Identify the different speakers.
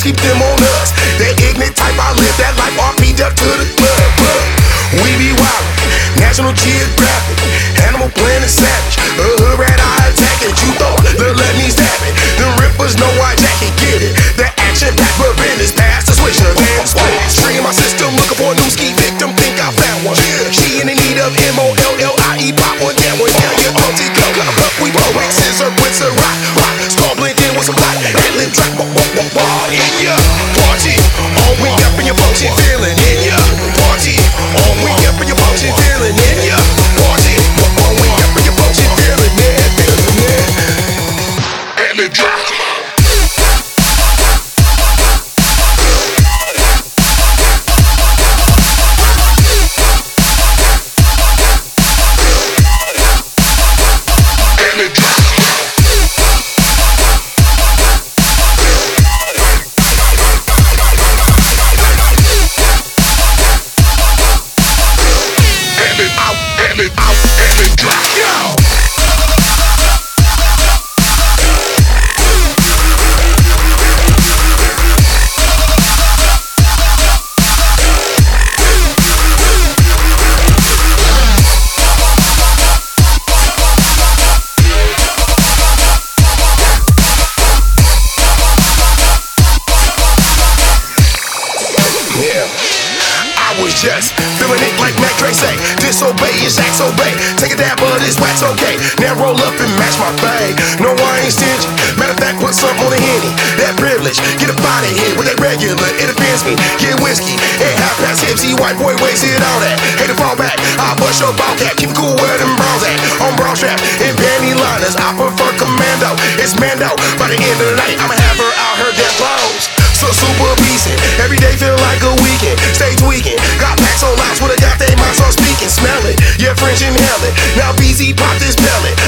Speaker 1: keep them on us. That ignorant type, I live that life, RP up to the club. We be wild, National Geographic, Animal Planet Savage. A hood rat, I attack it. You thought, let me stab it. Them rippers know I jack it, get it. The action back for business, pass the switch, then split. Stream my system, looking for a new ski victim, think I found one. She in the need of MOLLIE, pop one, that one, now you're OT go. But we roll, make scissor, with a rock, skull blend in with some light, and lip track, in ya. Party, all we up in your function, feeling in ya. Party, all we up in your function, feeling in ya. Party, all we up in your function, feeling it, and it drop. Just feeling it like Mac Dre say, disobey is acts obey. Take a dab of this wax, okay. Now roll up and match my thing. No, I ain't stingy. Matter of fact, put something on the Henny. That privilege, get a body hit with that regular. It offends me, get whiskey. And half past MC, white boy wasted all that. Hate to fall back, I bust your ball cap. Keep cool where them bras at. On bra strap and panty liners. I prefer commando, it's Mando. By the end of the night, I'ma have her out her damn clothes. So super decent, every day feel like a weekend. Stay tweaking, got packs on lots with a got they mind, so speaking. Smell it, yeah, French inhale it. Now BZ pop this pellet.